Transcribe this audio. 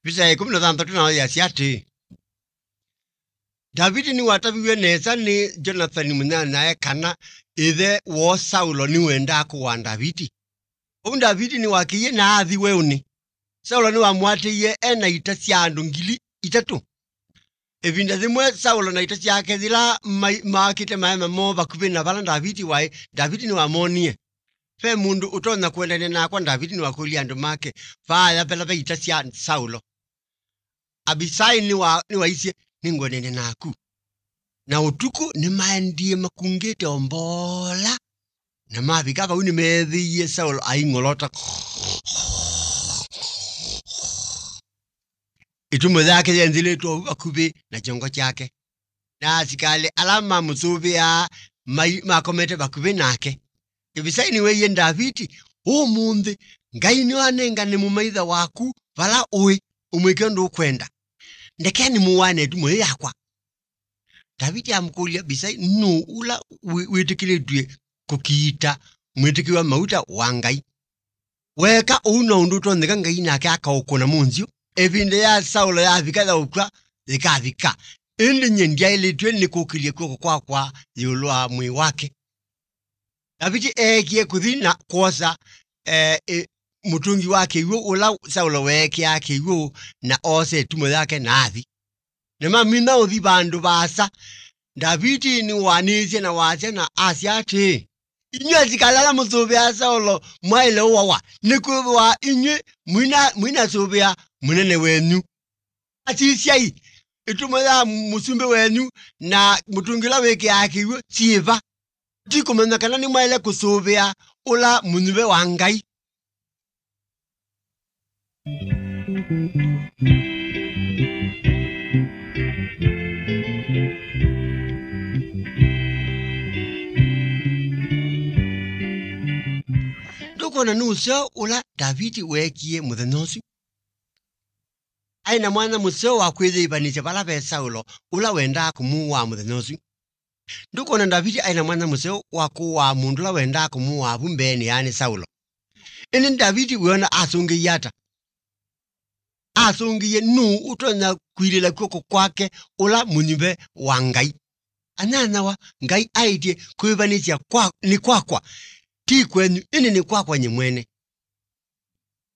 Bisa 13 na ya siati. David ni watabiwe neza ni Jonathan munana kana ithe wo Saulo ni wenda kwa David. David ni wakiye na athi weuni. Saulo ni wamwatiye ena itasia andu ngili itatu. Evinda thimwe Saulo na itasia yake thila makite maema mo bakubi na bala David wae David ni wamonie. Fe mundu utona kuendane na kwa David ni wakulia andu make fa ya bela itasia Saulo. Abisai ni waisie ningonene naku. Na utuku ni maendie makungete ombola. Na mabikaba uni medhiye Saulo aingolota. Itumo zake yenzile tu akube na chongo chake. Na asikale alama musubia makomete bakube nake. Ibisai ni weye David munde ngai ni wanenga ni mumaitha waku vala uwe umwekendo kwenda. Ndekeni muwane tu mwe yakwa. David amkulia Bisai no ula wetekile due kukiita mwetekiwa mauta wangai. Weka uno nduto ndeka ngai nake akaokona munzio. Evinde ya Saulo ya vikada ukwa zikavika. Indi nyendia ile due ni kukilia kwa yulwa mwi wake. David kie kuthina kosa mutungi wake yu ula Saulo weke yake yu na ose tumo yake na athi. Nema mina uthi bandu basa. David ni wanizie na waze na asiate. Inyo zikalala musubia Saulo mwaile uwawa. Nikuwa inyo mwina subia munene wenu. Atisiai. Itumo ya musumbe wenu na mutungila weke yake yu siva. Tiko mwenakana ni mwaile kusubia ula munube wangai. Ndukona nuso ula David wekie muthenosi. Aina mwana museo wa kwithibanisha bala be Saulo ula wenda kumuwa muthenosi. Ndukona David aina mwana museo wa kuwa mundula wenda kumuwa bumbeni yani Saulo. Ene David wona asungi yata. Asungi nu utona kwirila koko kwake ula munyube wa ngai. Anana wa ngai aidie kwibanisha kwa ni kwakwa. Ti kwenu ini ni kwakwa nyemwene.